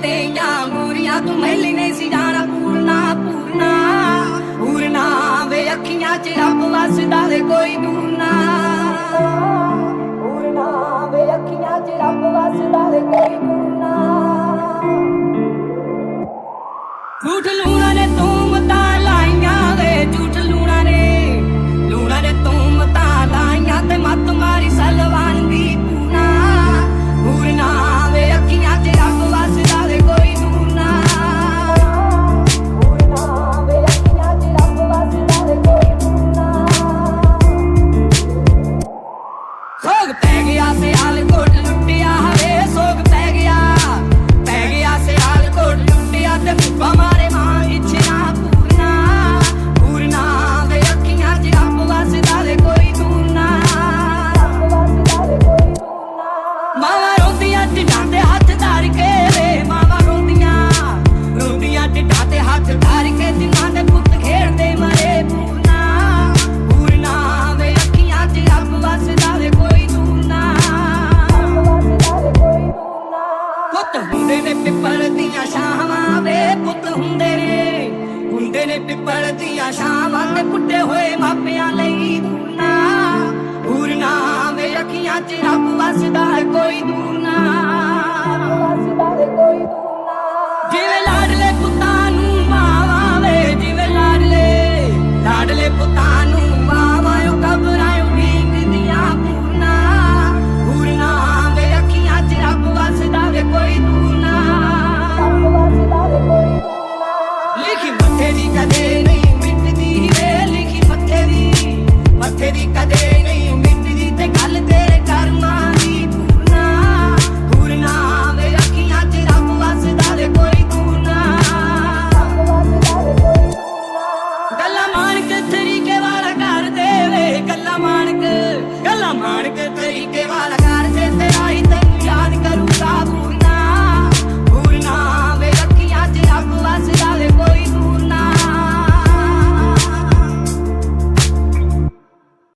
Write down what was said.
तेरियां मूरियां तू मैली नहीं सी जाना पूरना पूरना पूरना वे अखियां च रब वसदा वे कोई दूर ना पूरना वे अखियां च रब वसदा वे कोई दूर ना झूठ लूना ने तू मता लाइयां वे झूठ लूना ने तू मता लाइयां ते मत मारी सलवान दी पूना पूरना वे अखियां च रब वसदा वे कोई दूर ना पूरना वे अखियां च रब वसदा वे कोई दूर ना सोग पै गया सियालकोट लुटिया हवे सोग पै गया सियालकोट लुटिया ते मुक्का मारे मां इच्छा पूरना पूरना वे अखियां च रब वसदा वे कोई दूर ना मावा रोंदियां ढिड्डां ते हत्थ धर के वे मावा रोंदियां ढिड्डां ते हत्थ धर के जिन्हां दे पुत्त खेड़दे मरे पूरना पूरना वे अखियां च रब वसदा वे कोई दूर ना पुत्त हुंदे ने पिपल दियां छावां वे पुत्त हुंदे ने पिपल दियां छावां ते पुट्टे होए मापियां लई दूरना पूरना वे अखियां च रब वसदा कोई दूर ना